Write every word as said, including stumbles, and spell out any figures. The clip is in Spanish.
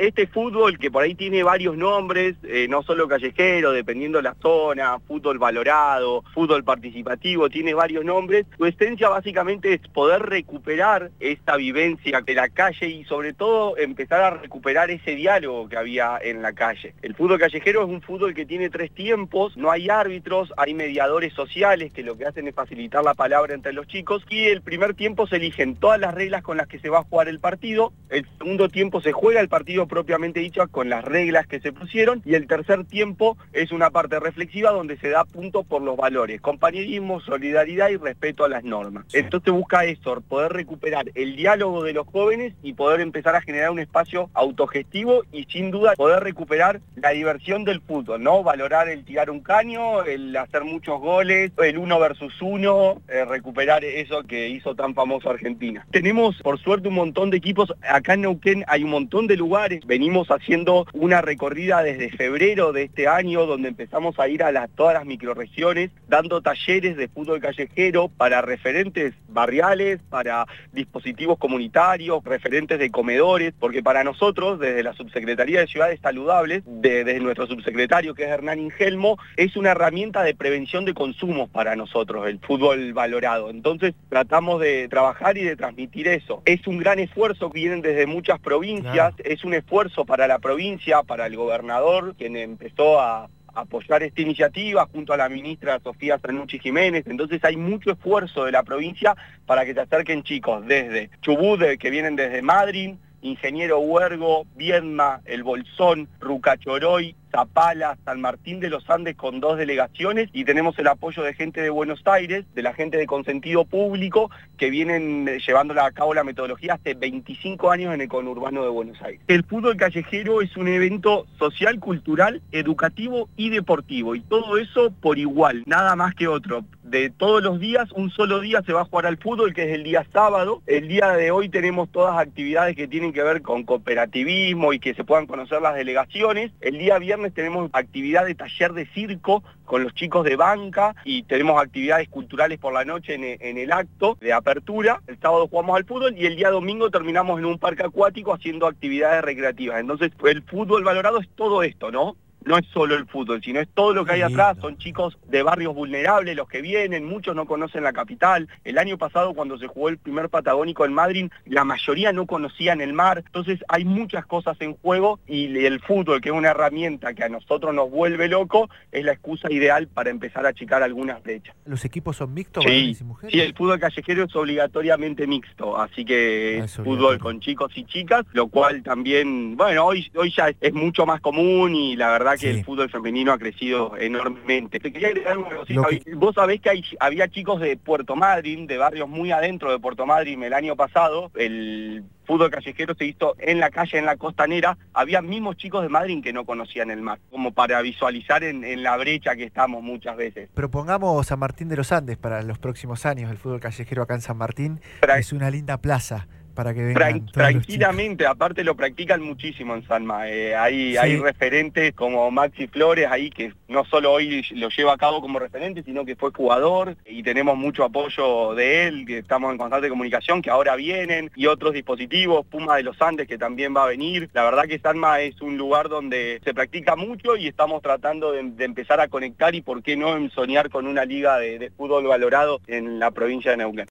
este fútbol que por ahí tiene varios nombres, eh, no solo callejero, dependiendo de la zona, fútbol valorado, fútbol participativo, tiene varios nombres. Su esencia básicamente es poder recuperar esta vivencia de la calle y sobre todo empezar a recuperar ese diálogo que había en la calle. El fútbol callejero es un fútbol que tiene tres tiempos, no hay árbitros, hay mediadores sociales que lo que hacen es facilitar la palabra entre los chicos, y el primer tiempo se eligen todas las reglas con las que se va a jugar el partido, el segundo tiempo se juega el partido propiamente dicho con las reglas que se pusieron, y el tercer tiempo es una parte reflexiva donde se da punto por los valores, compañerismo, solidaridad y respeto a las normas. Entonces busca eso, poder recuperar el diálogo de los jóvenes y poder empezar a generar un espacio autogestivo y sin duda poder recuperar la diversión del fútbol, ¿no? Valorar el tirar un caño, el hacer muchos goles, el uno versus uno, eh, recuperar eso que hizo tan famoso Argentina. Tenemos por suerte un montón de equipos, acá en Neuquén hay un montón de lugares, venimos haciendo una recorrida desde febrero de este año donde empezamos a ir a las, todas las microrregiones, dando talleres de fútbol callejero para referentes barriales, para dispositivos comunitarios, referentes de comedores, porque para nosotros, desde la Subsecretaría de Ciudades Saludables, de, desde nuestro subsecretario que es Hernán Ingelmo, es una herramienta de prevención de consumos para nosotros, el fútbol valorado. Entonces tratamos de trabajar y de transmitir eso. Es un gran esfuerzo que vienen desde muchas provincias, claro. Es un esfuerzo para la provincia, para el gobernador, quien empezó a apoyar esta iniciativa junto a la ministra Sofía Sanucci Jiménez. Entonces hay mucho esfuerzo de la provincia para que se acerquen chicos desde Chubut, de, que vienen desde Madryn, Ingeniero Huergo, Viedma, El Bolsón, Rucachoroy, Zapala, San Martín de los Andes con dos delegaciones, y tenemos el apoyo de gente de Buenos Aires, de la gente de Consentido Público, que vienen llevando a cabo la metodología hace veinticinco años en el conurbano de Buenos Aires. El fútbol callejero es un evento social, cultural, educativo y deportivo, y todo eso por igual, nada más que otro. De todos los días, un solo día se va a jugar al fútbol, que es el día sábado. El día de hoy tenemos todas actividades que tienen que ver con cooperativismo y que se puedan conocer las delegaciones. El día viernes tenemos actividad de taller de circo con los chicos de banca y tenemos actividades culturales por la noche en, en el acto de apertura. El sábado jugamos al fútbol y el día domingo terminamos en un parque acuático haciendo actividades recreativas. Entonces el fútbol valorado es todo esto, ¿no? No es solo el fútbol, sino es todo lo que hay atrás. Son chicos de barrios vulnerables los que vienen, muchos no conocen la capital. El año pasado, cuando se jugó el primer patagónico en Madryn, la mayoría no conocían el mar. Entonces hay muchas cosas en juego y el fútbol, que es una herramienta que a nosotros nos vuelve loco, es la excusa ideal para empezar a achicar algunas brechas. ¿Los equipos son mixtos, sí, varones y mujeres? Sí, el fútbol callejero es obligatoriamente mixto, así que ah, es fútbol con chicos y chicas, lo cual también, bueno, hoy, hoy ya es, es mucho más común y la verdad que sí. El fútbol femenino ha crecido enormemente. Te quería agregar una cosita. Que... Vos sabés que hay, había chicos de Puerto Madryn, de barrios muy adentro de Puerto Madryn el año pasado, el fútbol callejero se hizo en la calle, en la costanera, había mismos chicos de Madryn que no conocían el mar, como para visualizar en, en la brecha que estamos muchas veces. Propongamos San Martín de los Andes para los próximos años, el fútbol callejero acá en San Martín, Tra es una linda plaza. Para que vengan tranquilamente, aparte lo practican muchísimo en Sanma, eh, hay, sí. hay referentes como Maxi Flores ahí que no solo hoy lo lleva a cabo como referente, sino que fue jugador y tenemos mucho apoyo de él, que estamos en constante comunicación, que ahora vienen, y otros dispositivos, Puma de los Andes que también va a venir. La verdad que Sanma es un lugar donde se practica mucho y estamos tratando de, de empezar a conectar y por qué no soñar con una liga de, de fútbol valorado en la provincia de Neuquén.